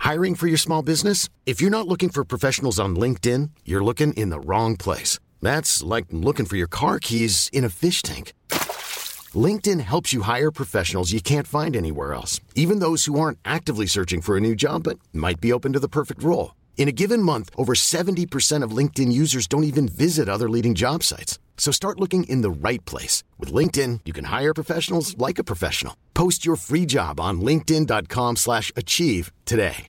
Hiring for your small business? If you're not looking for professionals on LinkedIn, you're looking in the wrong place. That's like looking for your car keys in a fish tank. LinkedIn helps you hire professionals you can't find anywhere else, even those who aren't actively searching for a new job but might be open to the perfect role. In a given month, over 70% of LinkedIn users don't even visit other leading job sites. So start looking in the right place. With LinkedIn, you can hire professionals like a professional. Post your free job on linkedin.com/achieve today.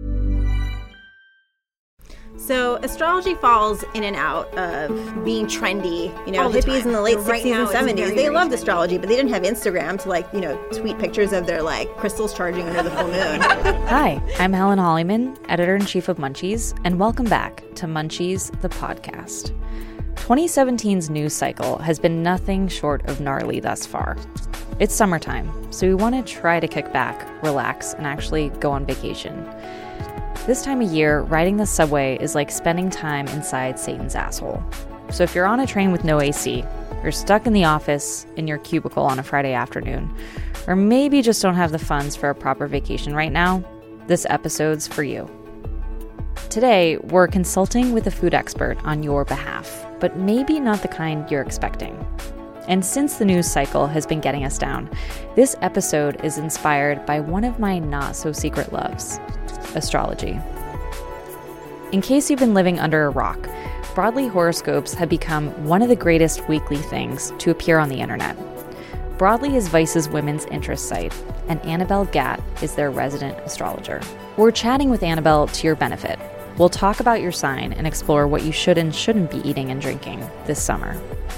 So astrology falls in and out of being trendy. You know, hippies in the late 60s and 70s, they loved astrology, but they didn't have Instagram to, tweet pictures of their, crystals charging under the full moon. Hi, I'm Helen Hollyman, Editor-in-Chief of Munchies, and welcome back to Munchies, the podcast. 2017's news cycle has been nothing short of gnarly thus far. It's summertime, so we want to try to kick back, relax, and actually go on vacation. This time of year, riding the subway is like spending time inside Satan's asshole. So if you're on a train with no AC, you're stuck in the office in your cubicle on a Friday afternoon, or maybe just don't have the funds for a proper vacation right now, this episode's for you. Today, we're consulting with a food expert on your behalf, but maybe not the kind you're expecting. And since the news cycle has been getting us down, this episode is inspired by one of my not-so-secret loves, astrology. In case you've been living under a rock, Broadly horoscopes have become one of the greatest weekly things to appear on the internet. Broadly is Vice's women's interest site, and Annabelle Gatt is their resident astrologer. We're chatting with Annabelle to your benefit. We'll talk about your sign and explore what you should and shouldn't be eating and drinking this summer.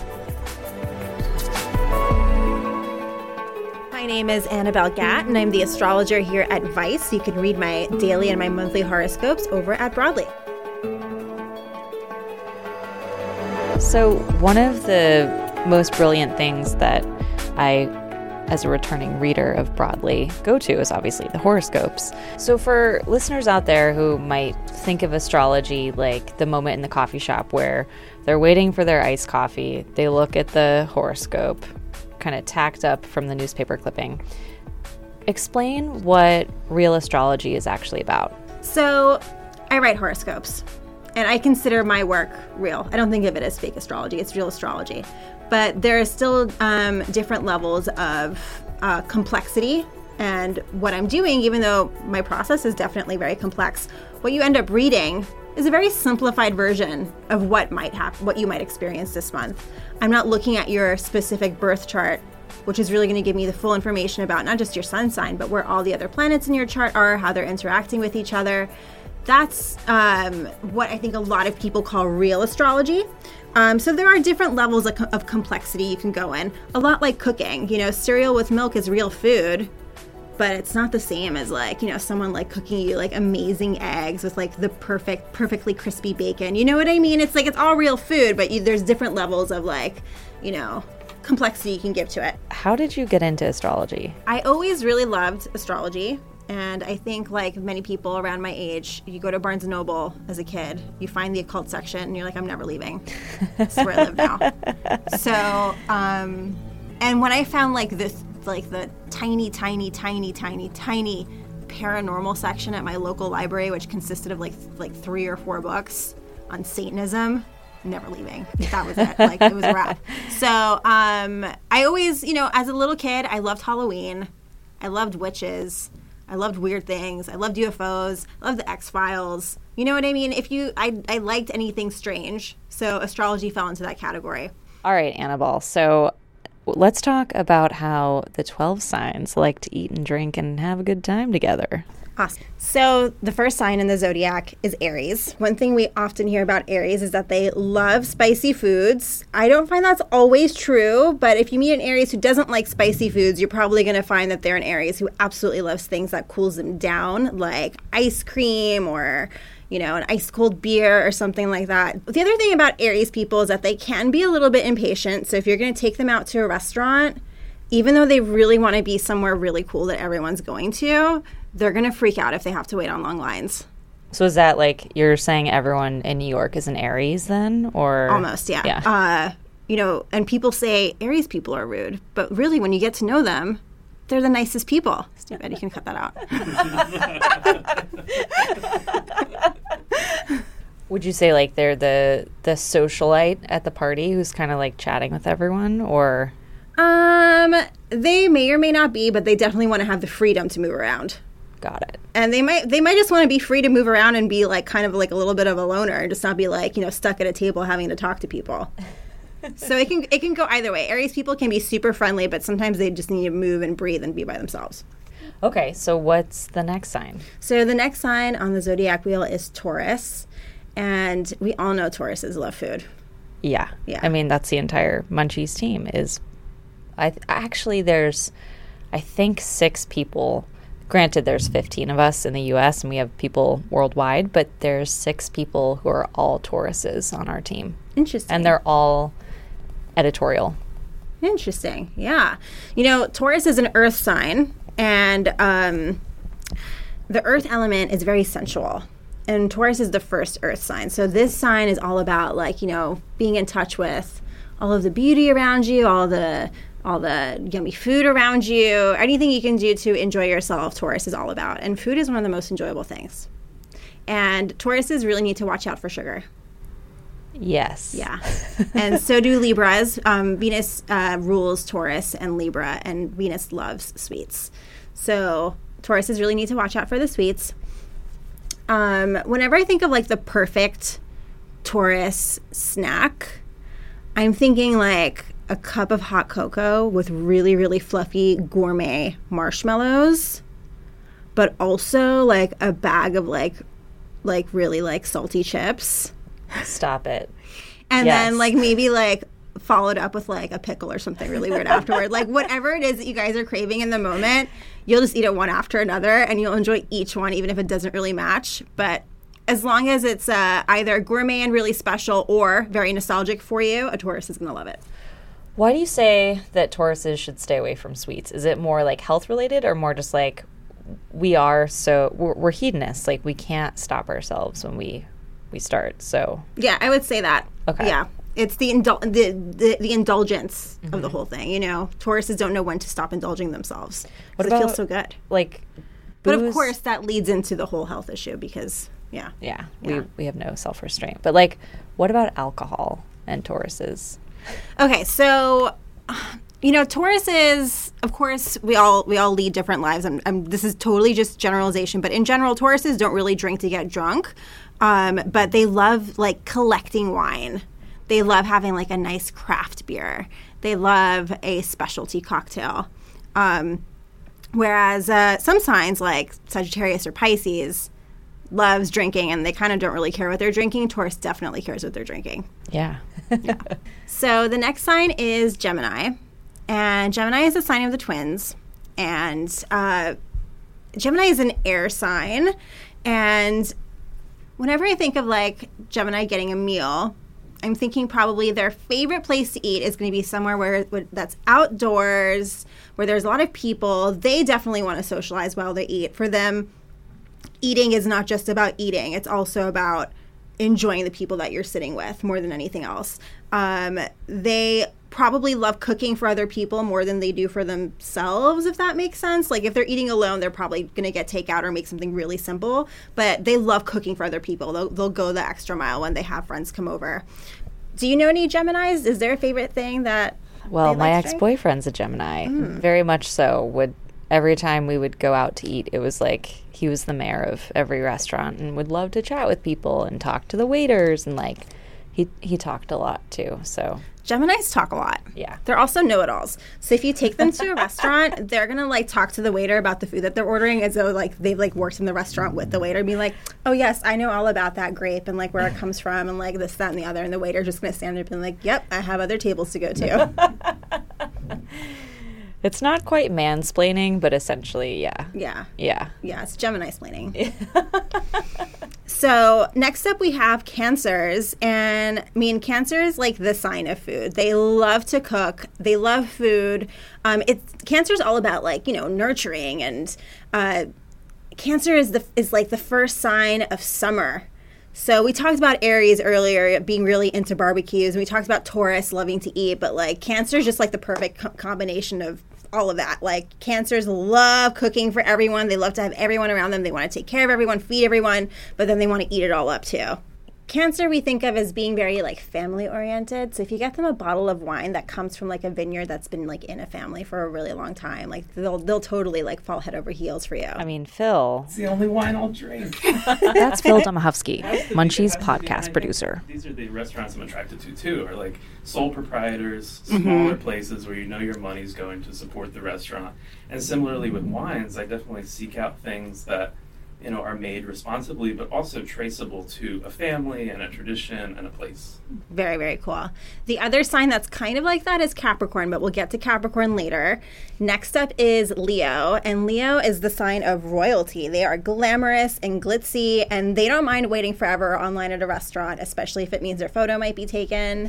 My name is Annabelle Gatt, and I'm the astrologer here at Vice. You can read my daily and my monthly horoscopes over at Broadly. So one of the most brilliant things that I, as a returning reader of Broadly, go to is obviously the horoscopes. So for listeners out there who might think of astrology like the moment in the coffee shop where they're waiting for their iced coffee, they look at the horoscope, kind of tacked up from the newspaper clipping. Explain what real astrology is actually about. So I write horoscopes, and I consider my work real. I don't think of it as fake astrology. It's real astrology. But there are still different levels of complexity. And what I'm doing, even though my process is definitely very complex, what you end up reading is a very simplified version of what might happen, what you might experience this month. I'm not looking at your specific birth chart, which is really going to give me the full information about not just your sun sign, but where all the other planets in your chart are, how they're interacting with each other. That's what I think a lot of people call real astrology. So there are different levels of complexity you can go in. A lot like cooking. You know, cereal with milk is real food, but it's not the same as someone cooking you amazing eggs with the perfectly crispy bacon. You know what I mean? It's it's all real food, but there's different levels of complexity you can give to it. How did you get into astrology? I always really loved astrology. And I think, like many people around my age, you go to Barnes & Noble as a kid, you find the occult section, and you're like, I'm never leaving. This is where I live now. So, and when I found the tiny paranormal section at my local library, which consisted of 3 or 4 books on Satanism, never leaving. That was it. It was a wrap. So, I always, as a little kid, I loved Halloween. I loved witches. I loved weird things. I loved UFOs. I loved the X-Files. You know what I mean? I liked anything strange. So astrology fell into that category. All right, Annabelle. So let's talk about how the 12 signs like to eat and drink and have a good time together. Awesome. So the first sign in the zodiac is Aries. One thing we often hear about Aries is that they love spicy foods. I don't find that's always true, but if you meet an Aries who doesn't like spicy foods, you're probably going to find that they're an Aries who absolutely loves things that cools them down, like ice cream or an ice cold beer or something like that. The other thing about Aries people is that they can be a little bit impatient. So if you're going to take them out to a restaurant, even though they really want to be somewhere really cool that everyone's going to, they're going to freak out if they have to wait on long lines. So is that you're saying everyone in New York is an Aries then? Or almost, yeah. And people say Aries people are rude, but really when you get to know them, they're the nicest people. Stupid, you can cut that out. Would you say like they're the socialite at the party who's kind of like chatting with everyone, or? They may or may not be, but they definitely want to have the freedom to move around. Got it. And they might just want to be free to move around and be like kind of like a little bit of a loner and just not be like, stuck at a table having to talk to people. So it can go either way. Aries people can be super friendly, but sometimes they just need to move and breathe and be by themselves. Okay, so what's the next sign? So the next sign on the zodiac wheel is Taurus, and we all know Tauruses love food. Yeah. I mean, that's the entire Munchies team. There's, I think, 6 people. Granted, there's 15 of us in the U.S. and we have people worldwide, but there's 6 people who are all Tauruses on our team. Interesting. And they're all editorial. Interesting. Yeah. Taurus is an earth sign, and the earth element is very sensual. And Taurus is the first earth sign. So this sign is all about being in touch with all of the beauty around you, all the yummy food around you, anything you can do to enjoy yourself, Taurus is all about. And food is one of the most enjoyable things. And Tauruses really need to watch out for sugar. Yes. Yeah. And so do Libras. Venus rules Taurus and Libra, and Venus loves sweets. So Tauruses really need to watch out for the sweets. Whenever I think of the perfect Taurus snack, I'm thinking a cup of hot cocoa with really, really fluffy gourmet marshmallows, but also a bag of really salty chips. Stop it. And then maybe followed up with a pickle or something really weird afterward. Whatever it is that you guys are craving in the moment, you'll just eat it one after another and you'll enjoy each one even if it doesn't really match. But as long as it's either gourmet and really special or very nostalgic for you, a Taurus is going to love it. Why do you say that Tauruses should stay away from sweets? Is it more health related or more just we're hedonists, we can't stop ourselves when we start, so... Yeah, I would say that. Okay. Yeah. It's the indulgence of the whole thing, Tauruses don't know when to stop indulging themselves. Because it feels so good. Booze? But of course, that leads into the whole health issue because, Yeah. We have no self-restraint. But, what about alcohol and Tauruses? Okay, so... Tauruses, of course, we all lead different lives. This is totally just generalization, but in general, Tauruses don't really drink to get drunk, but they love collecting wine. They love having a nice craft beer. They love a specialty cocktail. Whereas some signs like Sagittarius or Pisces loves drinking, and they kind of don't really care what they're drinking. Taurus definitely cares what they're drinking. Yeah. So the next sign is Gemini. And Gemini is the sign of the twins. And Gemini is an air sign. And whenever I think of Gemini getting a meal, I'm thinking probably their favorite place to eat is going to be somewhere where that's outdoors, where there's a lot of people. They definitely want to socialize while they eat. For them, eating is not just about eating. It's also about enjoying the people that you're sitting with more than anything else. They probably love cooking for other people more than they do for themselves, if that makes sense. If they're eating alone, they're probably going to get takeout or make something really simple. But they love cooking for other people. They'll go the extra mile when they have friends come over. Do you know any Geminis? Is there a favorite thing that Well, my ex-boyfriend's a Gemini. Very much so. Every time we would go out to eat, it was he was the mayor of every restaurant and would love to chat with people and talk to the waiters, and he talked a lot too. So Geminis talk a lot. Yeah. They're also know-it-alls. So if you take them to a restaurant, they're going to talk to the waiter about the food that they're ordering as though they've worked in the restaurant with the waiter and be like, oh yes, I know all about that grape and where it comes from and this, that, and the other. And the waiter just going to stand there and be like, yep, I have other tables to go to. It's not quite mansplaining, but essentially, yeah. Yeah. Yeah. Yeah, it's Gemini-splaining. So next up we have Cancers. And Cancer is the sign of food. They love to cook. They love food. Cancer's all about nurturing, and Cancer is the first sign of summer. So we talked about Aries earlier being really into barbecues, and we talked about Taurus loving to eat, but Cancer is just the perfect combination of all of that. Cancers love cooking for everyone. They love to have everyone around them. They want to take care of everyone, feed everyone, but then they want to eat it all up too. Cancer we think of as being very like family oriented. So if you get them a bottle of wine that comes from like a vineyard that's been like in a family for a really long time, like they'll totally like fall head over heels for you. I mean, Phil. It's the only wine I'll drink. That's Phil Domohovsky, Munchies podcast producer. These are the restaurants I'm attracted to too, are like sole proprietors, smaller places where you know your money's going to support the restaurant. And similarly with wines, I definitely seek out things that are made responsibly, but also traceable to a family and a tradition and a place. Very, very cool. The other sign that's kind of like that is Capricorn, but we'll get to Capricorn later. Next up is Leo, and Leo is the sign of royalty. They are glamorous and glitzy, and they don't mind waiting forever online at a restaurant, especially if it means their photo might be taken.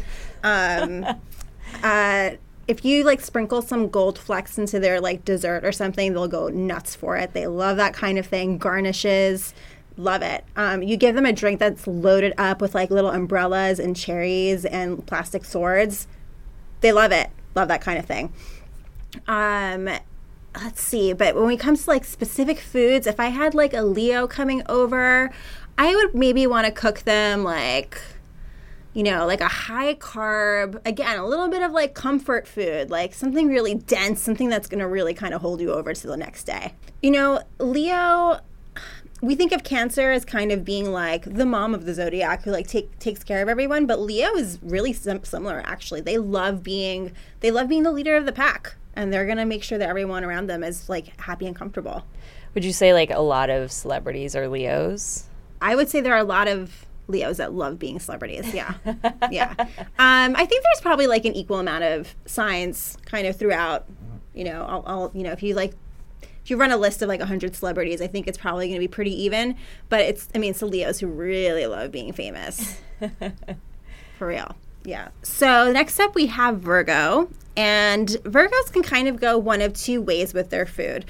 If you like sprinkle some gold flecks into their like dessert or something, they'll go nuts for it. They love that kind of thing. Garnishes, love it. You give them a drink that's loaded up with like little umbrellas and cherries and plastic swords. They love it. Love that kind of thing. Let's see. But when it comes to like specific foods, if I had like a Leo coming over, I would maybe want to cook them like like a high carb, again, a little bit of like comfort food, like something really dense, something that's going to really kind of hold you over to the next day. Leo, we think of Cancer as kind of being like the mom of the zodiac who like takes care of everyone, but Leo is really similar actually. They love being the leader of the pack, and they're going to make sure that everyone around them is like happy and comfortable. Would you say like a lot of celebrities are Leos? I would say there are a lot of Leos that love being celebrities. Yeah. Yeah. I think there's probably like an equal amount of signs kind of throughout, if you run a list of like 100 celebrities, I think it's probably going to be pretty even, but it's the Leos who really love being famous. For real. Yeah. So next up we have Virgo, and Virgos can kind of go one of two ways with their food.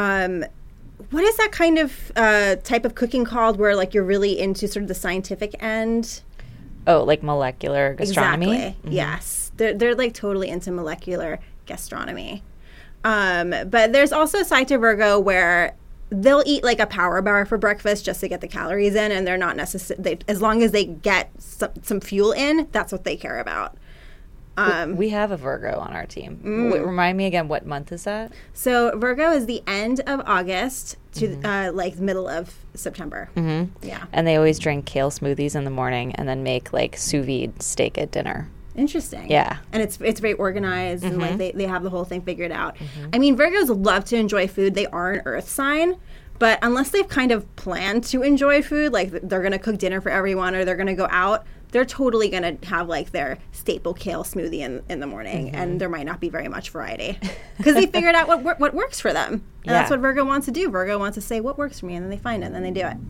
What is that kind of type of cooking called where like you're really into sort of the scientific end? Oh, like molecular gastronomy? Exactly. Mm-hmm. Yes. They're like totally into molecular gastronomy. But there's also a side to Virgo where they'll eat like a power bar for breakfast just to get the calories in, and they're not necessarily, as long as they get some fuel in, that's what they care about. We have a Virgo on our team. Remind me again, what month is that? So Virgo is the end of August to like the middle of September. Mm-hmm. Yeah. And they always drink kale smoothies in the morning and then make like sous vide steak at dinner. Interesting. Yeah. And it's very organized and like they have the whole thing figured out. I mean, Virgos love to enjoy food. They are an earth sign. But unless they've kind of planned to enjoy food, like they're going to cook dinner for everyone or they're going to go out, they're totally going to have like their staple kale smoothie in the morning, and there might not be very much variety because they figured out what works for them. And that's what Virgo wants to do. Virgo wants to say, what works for me? And then they find it, and then they do it.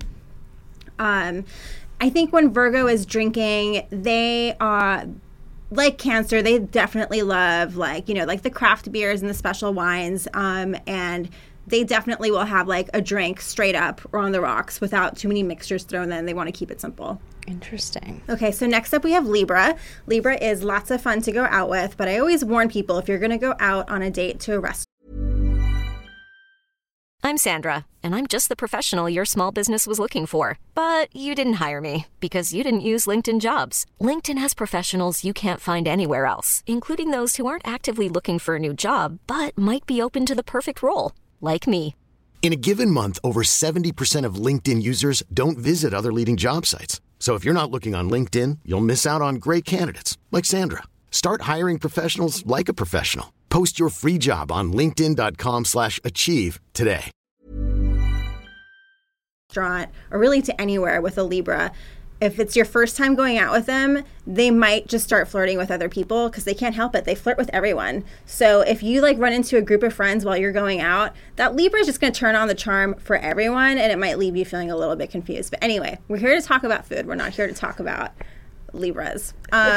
I think when Virgo is drinking, they are like Cancer. They definitely love like the craft beers and the special wines, and they definitely will have like a drink straight up or on the rocks without too many mixtures thrown in. They want to keep it simple. Interesting. Okay, so next up we have Libra. Libra is lots of fun to go out with, but I always warn people if you're going to go out on a date to a restaurant. I'm Sandra, and I'm just the professional your small business was looking for. But you didn't hire me because you didn't use LinkedIn Jobs. LinkedIn has professionals you can't find anywhere else, including those who aren't actively looking for a new job, but might be open to the perfect role, like me. In a given month, over 70% of LinkedIn users don't visit other leading job sites. So if you're not looking on LinkedIn, you'll miss out on great candidates like Sandra. Start hiring professionals like a professional. Post your free job on linkedin.com/achieve today. Restaurant or really to anywhere with a Libra. If it's your first time going out with them, they might just start flirting with other people because they can't help it. They flirt with everyone. So if you like run into a group of friends while you're going out, that Libra is just going to turn on the charm for everyone, and it might leave you feeling a little bit confused. But anyway, we're here to talk about food. We're not here to talk about Libras.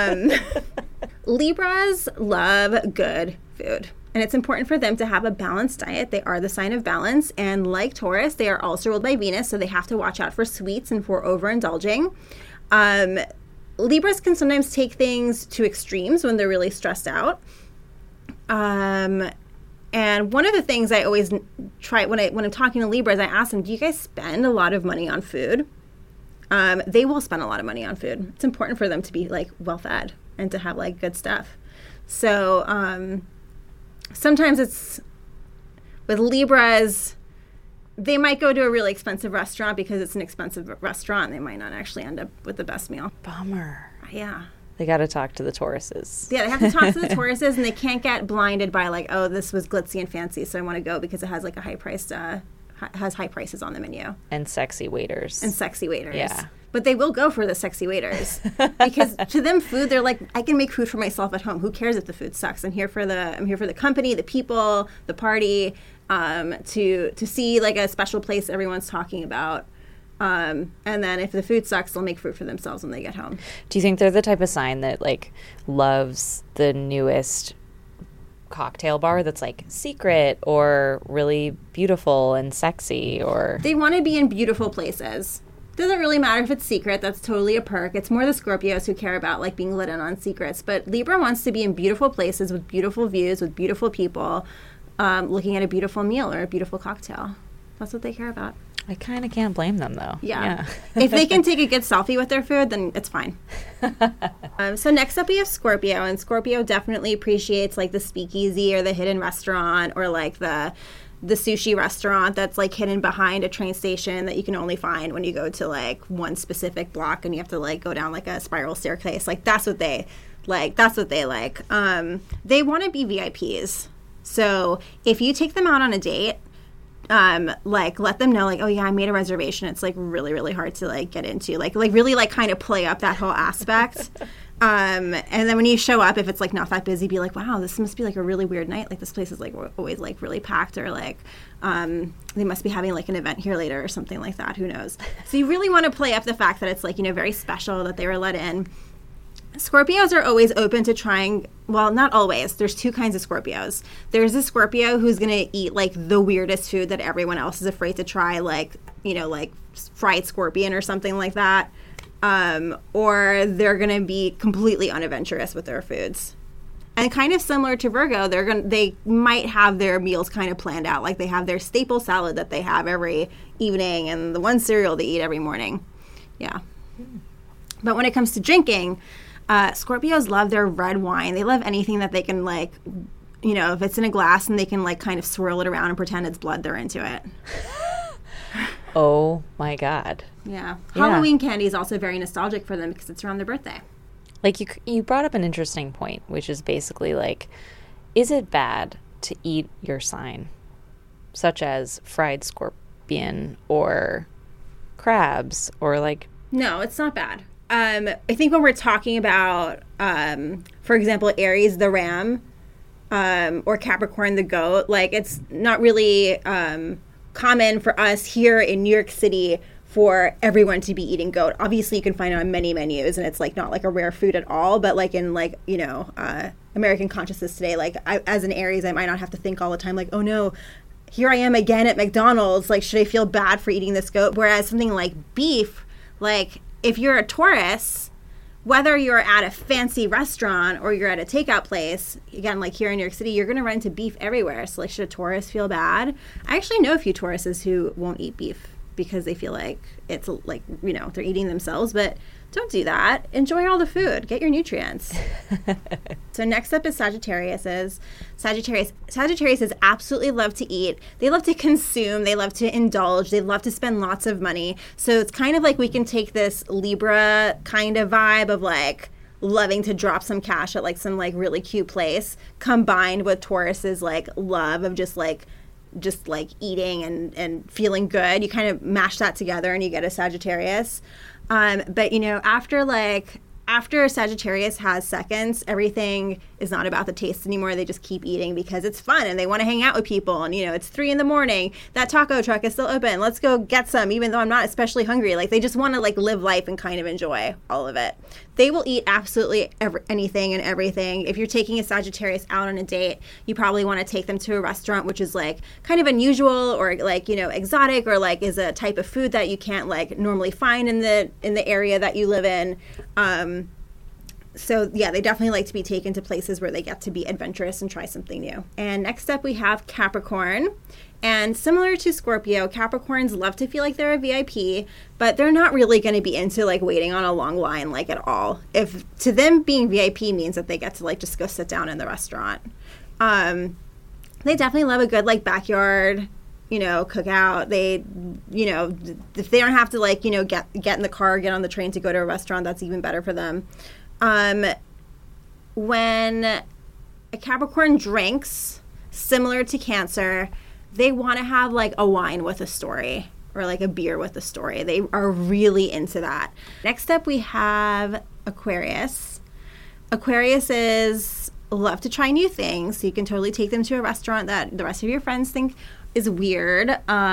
Libras love good food. And it's important for them to have a balanced diet. They are the sign of balance. And like Taurus, they are also ruled by Venus, so they have to watch out for sweets and for overindulging. Libras can sometimes take things to extremes when they're really stressed out. And one of the things I always try when I'm talking to Libras, I ask them, do you guys spend a lot of money on food? they will spend a lot of money on food. It's important for them to be like well fed and to have like good stuff. So sometimes it's with Libras, they might go to a really expensive restaurant because it's an expensive restaurant. They might not actually end up with the best meal. Bummer. Yeah. They got to talk to the Tauruses. Yeah, they have to talk to the Tauruses, and they can't get blinded by like, oh, this was glitzy and fancy, so I want to go because it has like a high priced, has high prices on the menu. And sexy waiters. Yeah. But they will go for the sexy waiters because to them, food, they're like, I can make food for myself at home. Who cares if the food sucks? I'm here for the company, the people, the party, to see like a special place everyone's talking about. And then if the food sucks, they'll make food for themselves when they get home. Do you think they're the type of sign that like loves the newest cocktail bar that's like secret or really beautiful and sexy? Or they want to be in beautiful places. Doesn't really matter if it's secret. That's totally a perk. It's more the Scorpios who care about like being lit in on secrets. But Libra wants to be in beautiful places with beautiful views, with beautiful people, looking at a beautiful meal or a beautiful cocktail. That's what they care about. I kind of can't blame them though. Yeah. If they can take a good selfie with their food, then it's fine. So next up we have Scorpio, and Scorpio definitely appreciates like the speakeasy or the hidden restaurant or like the sushi restaurant that's like hidden behind a train station that you can only find when you go to like one specific block and you have to like go down like a spiral staircase. Like that's what they like. They want to be VIPs. So if you take them out on a date, like let them know like, oh yeah, I made a reservation. It's like really, really hard to like get into, like really like kind of play up that whole aspect. And then when you show up, if it's like not that busy, be like, wow, this must be like a really weird night. Like this place is like always like really packed, or like they must be having like an event here later or something like that. Who knows? So you really want to play up the fact that it's like, you know, very special that they were let in. Scorpios are always open to trying, well, not always. There's two kinds of Scorpios. There's a Scorpio who's going to eat like the weirdest food that everyone else is afraid to try, like, you know, like fried scorpion or something like that. Or they're going to be completely unadventurous with their foods. And kind of similar to Virgo, they might have their meals kind of planned out. Like they have their staple salad that they have every evening and the one cereal they eat every morning. Yeah. But when it comes to drinking, Scorpios love their red wine. They love anything that they can, like, you know, if it's in a glass and they can, like, kind of swirl it around and pretend it's blood, they're into it. Oh, my God. Yeah. Halloween candy is also very nostalgic for them because it's around their birthday. Like, you brought up an interesting point, which is basically, like, is it bad to eat your sign, such as fried scorpion or crabs or, like... No, it's not bad. I think when we're talking about, for example, Aries the ram, or Capricorn the goat, like it's not really common for us here in New York City for everyone to be eating goat. Obviously, you can find it on many menus, and it's like not like a rare food at all. But like in like, you know, American consciousness today, like as an Aries, I might not have to think all the time like, oh no, here I am again at McDonald's. Like, should I feel bad for eating this goat? Whereas something like beef, like if you're a Taurus, whether you're at a fancy restaurant or you're at a takeout place, again, like here in New York City, you're going to run into beef everywhere. So like, should a Taurus feel bad? I actually know a few Tauruses who won't eat beef because they feel like it's like, you know, they're eating themselves, but don't do that. Enjoy all the food. Get your nutrients. So next up is Sagittarius. Sagittarius absolutely love to eat. They love to consume. They love to indulge. They love to spend lots of money. So it's kind of like we can take this Libra kind of vibe of like loving to drop some cash at like some like really cute place, combined with Taurus's like love of just like eating and feeling good. You kind of mash that together and you get a Sagittarius. But, you know, after Sagittarius has seconds, everything is not about the taste anymore. They just keep eating because it's fun and they want to hang out with people. And, you know, it's 3 a.m. That taco truck is still open. Let's go get some, even though I'm not especially hungry. Like, they just want to, like, live life and kind of enjoy all of it. They will eat absolutely anything and everything. If you're taking a Sagittarius out on a date, you probably want to take them to a restaurant, which is, like, kind of unusual or, like, you know, exotic, or, like, is a type of food that you can't, like, normally find in the area that you live in. So yeah, they definitely like to be taken to places where they get to be adventurous and try something new. And next up we have Capricorn. And similar to Scorpio, Capricorns love to feel like they're a VIP, but they're not really going to be into like waiting on a long line like at all. If to them being VIP means that they get to like just go sit down in the restaurant. They definitely love a good like backyard, cookout. They, if they don't have to like, get in the car, get on the train to go to a restaurant, that's even better for them. When a Capricorn drinks, similar to Cancer, they want to have like a wine with a story or like a beer with a story. They are really into that. Next up, we have Aquarius. Aquariuses love to try new things. So you can totally take them to a restaurant that the rest of your friends think is weird.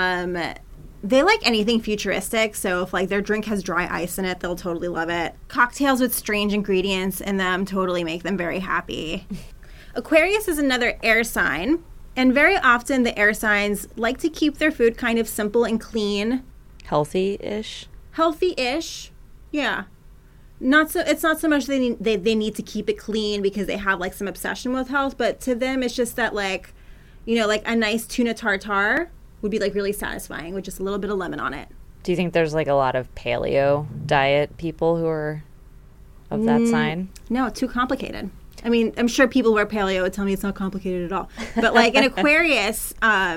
They like anything futuristic. So if like their drink has dry ice in it, they'll totally love it. Cocktails with strange ingredients in them totally make them very happy. Aquarius is another air sign. And very often the air signs like to keep their food kind of simple and clean. Healthy-ish? Healthy-ish, yeah. It's not so much they need to keep it clean because they have like some obsession with health, but to them it's just that like, like a nice tuna tartare would be like really satisfying with just a little bit of lemon on it. Do you think there's like a lot of paleo diet people who are of that sign? No, too complicated. I mean, I'm sure people who are paleo would tell me it's not complicated at all. But like an Aquarius,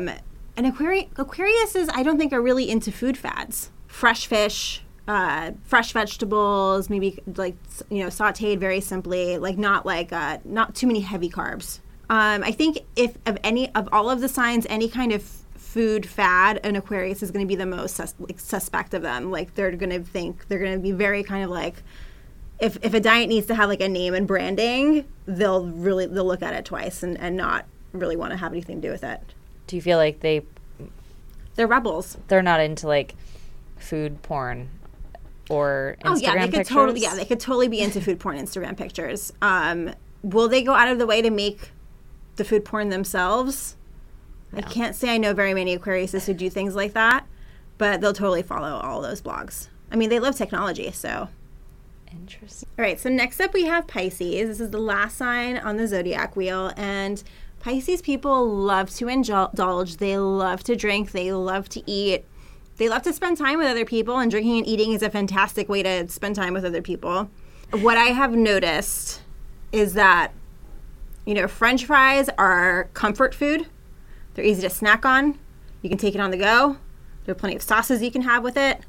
Aquariuses I don't think are really into food fads. Fresh fish, fresh vegetables, maybe like, sauteed very simply, like not too many heavy carbs. I think if of all of the signs, any kind of food fad, an Aquarius is going to be the most suspect of them. Like they're going to be very kind of like, if a diet needs to have like a name and branding, they'll look at it twice and not really want to have anything to do with it. Do you feel like they're rebels? They're not into like food porn or Instagram pictures? They could totally be into food porn Instagram pictures. Will they go out of the way to make the food porn themselves? No. I can't say I know very many Aquariuses who do things like that, but they'll totally follow all those blogs. I mean, they love technology, so... Interesting. All right, so next up we have Pisces. This is the last sign on the zodiac wheel, and Pisces people love to indulge. They love to drink. They love to eat. They love to spend time with other people, and drinking and eating is a fantastic way to spend time with other people. What I have noticed is that, French fries are comfort food. They're easy to snack on. You can take it on the go. There are plenty of sauces you can have with it.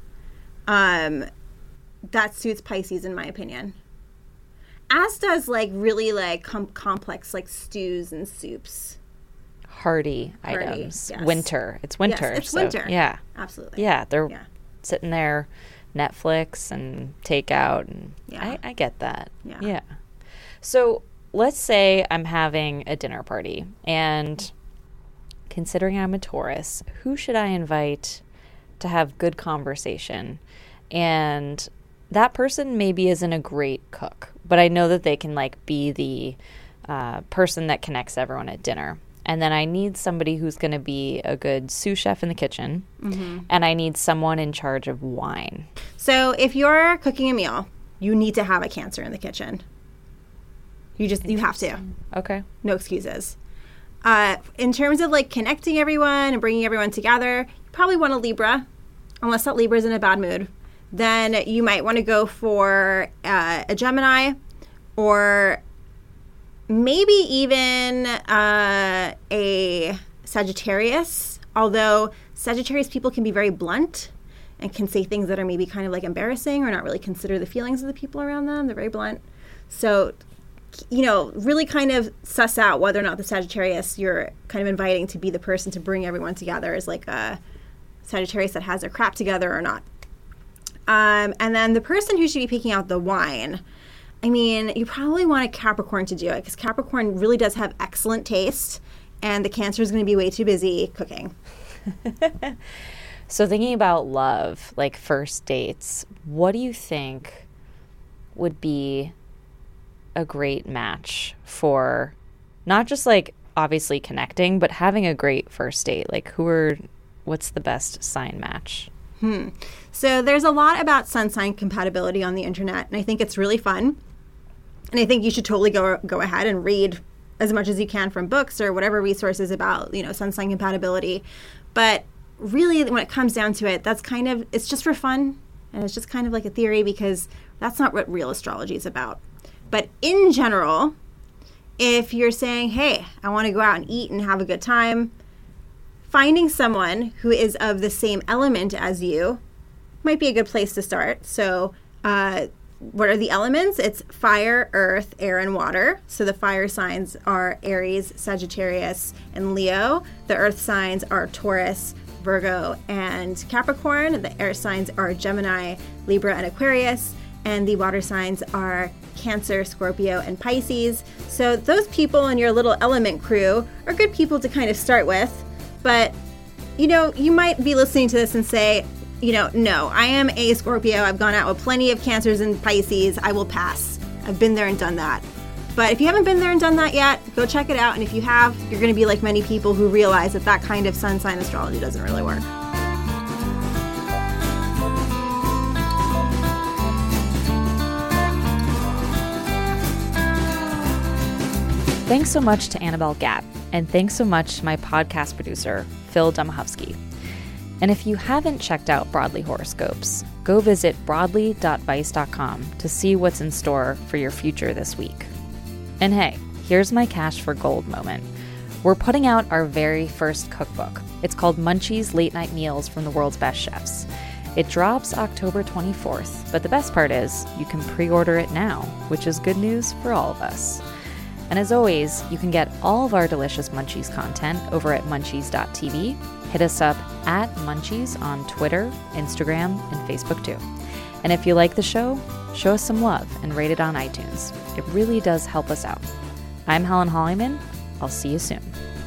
That suits Pisces in my opinion. As does like really like complex like stews and soups. Hearty items. Yes. Winter. It's winter. Yes, it's winter. Yeah. Absolutely. Yeah, they're sitting there, Netflix and takeout. And I get that. Yeah. So let's say I'm having a dinner party, and considering I'm a Taurus, who should I invite to have good conversation? And that person maybe isn't a great cook, but I know that they can like be the person that connects everyone at dinner. And then I need somebody who's going to be a good sous chef in the kitchen, and I need someone in charge of wine. So if you're cooking a meal, you need to have a Cancer in the kitchen. You have to. Okay. No excuses. In terms of like connecting everyone and bringing everyone together, you probably want a Libra, unless that Libra's in a bad mood. Then you might want to go for a Gemini, or maybe even a Sagittarius. Although Sagittarius people can be very blunt and can say things that are maybe kind of like embarrassing or not really consider the feelings of the people around them. They're very blunt. So, really kind of suss out whether or not the Sagittarius you're kind of inviting to be the person to bring everyone together is like a Sagittarius that has their crap together or not. And then the person who should be picking out the wine, I mean, you probably want a Capricorn to do it because Capricorn really does have excellent taste, and the Cancer is going to be way too busy cooking. So thinking about love, like first dates, what do you think would be a great match for not just like obviously connecting, but having a great first date? Like what's the best sign match? So there's a lot about sun sign compatibility on the internet, and I think it's really fun. And I think you should totally go ahead and read as much as you can from books or whatever resources about, sun sign compatibility. But really, when it comes down to it, it's just for fun. And it's just kind of like a theory, because that's not what real astrology is about. But in general, if you're saying, hey, I want to go out and eat and have a good time, finding someone who is of the same element as you might be a good place to start. So what are the elements? It's fire, earth, air, and water. So the fire signs are Aries, Sagittarius, and Leo. The earth signs are Taurus, Virgo, and Capricorn. The air signs are Gemini, Libra, and Aquarius. And the water signs are Cancer, Scorpio, and Pisces. So those people in your little element crew are good people to kind of start with. But, you might be listening to this and say, no, I am a Scorpio. I've gone out with plenty of Cancers and Pisces. I will pass. I've been there and done that. But if you haven't been there and done that yet, go check it out. And if you have, you're going to be like many people who realize that kind of sun sign astrology doesn't really work. Thanks so much to Annabelle Gatt, and thanks so much to my podcast producer, Phil Domahovsky. And if you haven't checked out Broadly Horoscopes, go visit broadly.vice.com to see what's in store for your future this week. And hey, here's my cash for gold moment. We're putting out our very first cookbook. It's called Munchie's Late Night Meals from the World's Best Chefs. It drops October 24th, but the best part is you can pre-order it now, which is good news for all of us. And as always, you can get all of our delicious Munchies content over at munchies.tv. Hit us up at Munchies on Twitter, Instagram, and Facebook too. And if you like the show, show us some love and rate it on iTunes. It really does help us out. I'm Helen Hollyman. I'll see you soon.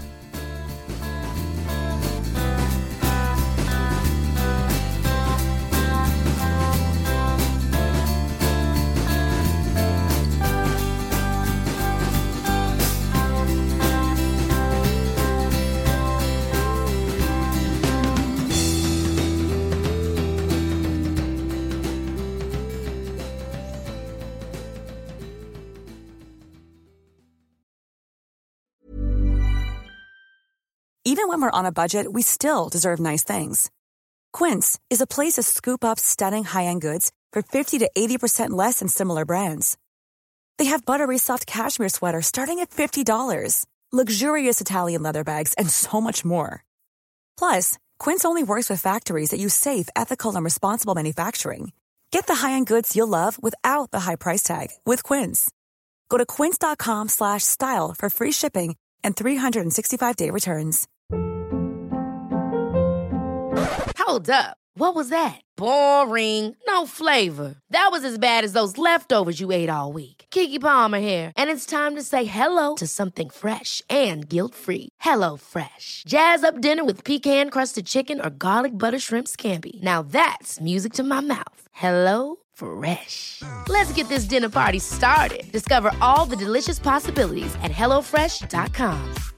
Even when we're on a budget, we still deserve nice things. Quince is a place to scoop up stunning high-end goods for 50 to 80% less than similar brands. They have buttery soft cashmere sweaters starting at $50, luxurious Italian leather bags, and so much more. Plus, Quince only works with factories that use safe, ethical, and responsible manufacturing. Get the high-end goods you'll love without the high price tag with Quince. Go to quince.com/style for free shipping and 365-day returns. Hold up. What was that? Boring. No flavor. That was as bad as those leftovers you ate all week. Keke Palmer here, and it's time to say hello to something fresh and guilt-free. HelloFresh. Jazz up dinner with pecan-crusted chicken or garlic butter shrimp scampi. Now that's music to my mouth. HelloFresh. Let's get this dinner party started. Discover all the delicious possibilities at HelloFresh.com.